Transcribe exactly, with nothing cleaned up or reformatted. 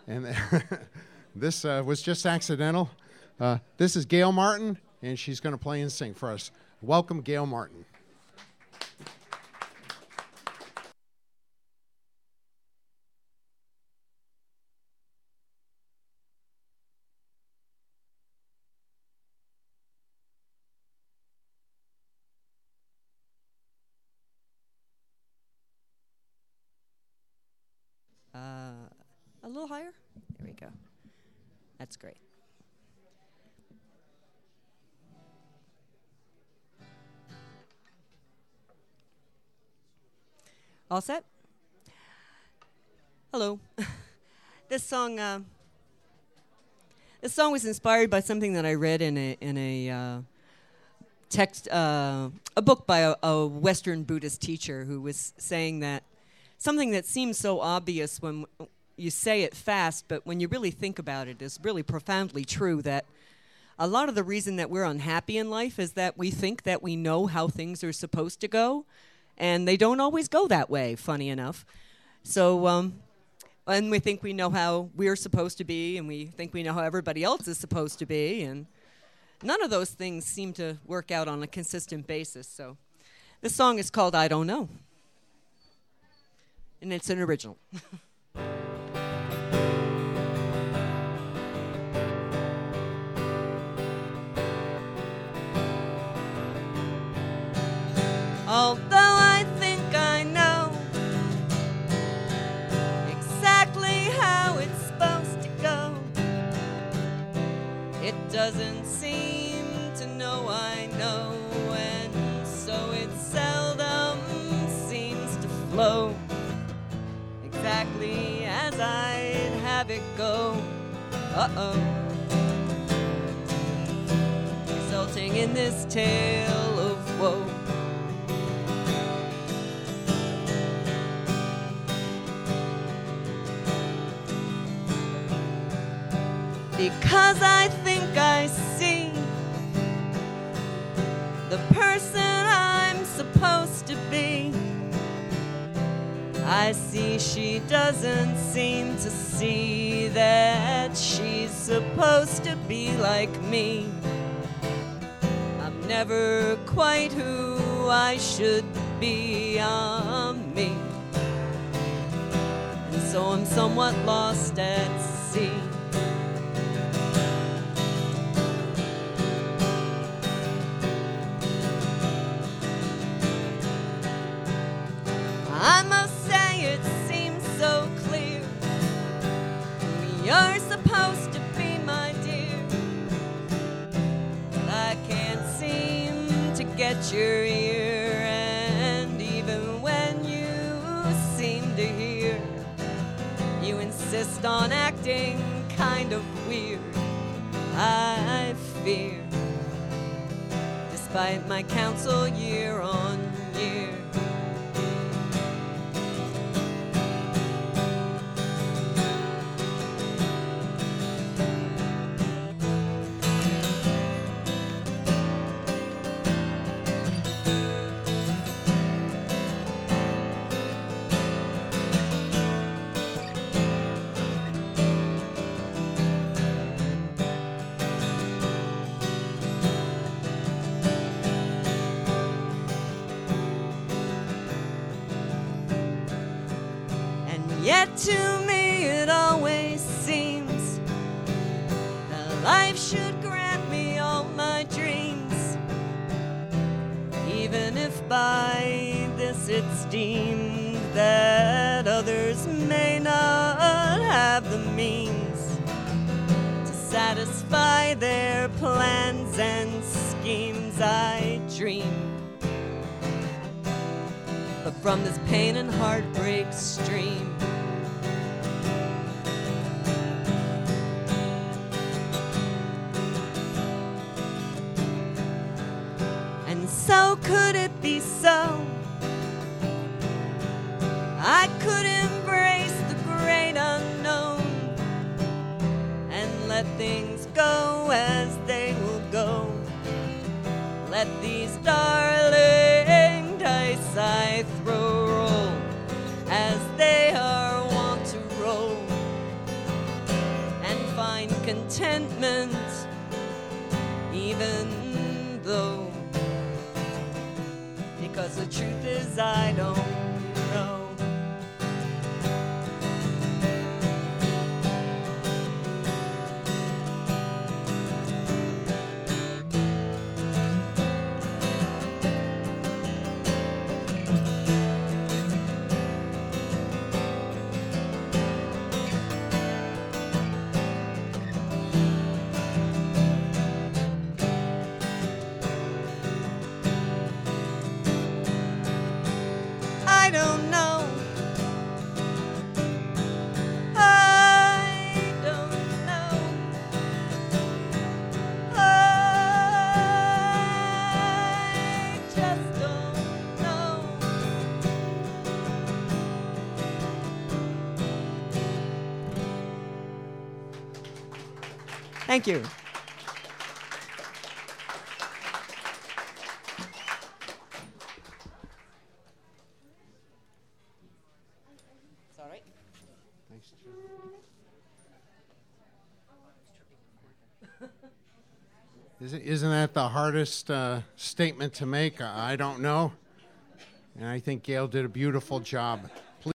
And this uh, was just accidental. Uh, this is Gail Martin, and she's going to play and sing for us. Welcome, Gail Martin. Uh, a little higher? There we go. That's great. All set? Hello. This song, uh, this song was inspired by something that I read in a in a uh, text, uh, a book by a, a Western Buddhist teacher who was saying that something that seems so obvious when you say it fast, but when you really think about it, is really profoundly true, that a lot of the reason that we're unhappy in life is that we think that we know how things are supposed to go, and they don't always go that way, funny enough. So, um, and we think we know how we're supposed to be, and we think we know how everybody else is supposed to be, and none of those things seem to work out on a consistent basis. So this song is called I Don't Know. And it's an original. Although I think I know exactly how it's supposed to go, it doesn't seem to know I know, and so it seldom seems to flow exactly as I'd have it go. Uh-oh. Resulting in this tale of woe. Because I think I see the person I'm supposed to be, I see she doesn't seem to see that she's supposed to be like me. I'm never quite who I should be, I'm me. And so I'm somewhat lost at sea. I must say it seems so clear who you're supposed to be, my dear, but I can't seem to get your ear, and even when you seem to hear, you insist on acting kind of weird. I fear, despite my counsel year on year. Yet to me it always seems that life should grant me all my dreams, even if by this it's deemed that others may not have the means to satisfy their plans and schemes. I dream, but from this pain and heartbreak stream, so could it be so? I could embrace the great unknown and let things go as they will go. Let these darling dice I throw roll as they are wont to roll. contentment, even though, because the truth is I don't know. I don't know. I don't know. I just don't know. Thank you. All right. Thanks, Isn't, isn't that the hardest uh, statement to make? I I don't know. And I think Gail did a beautiful job.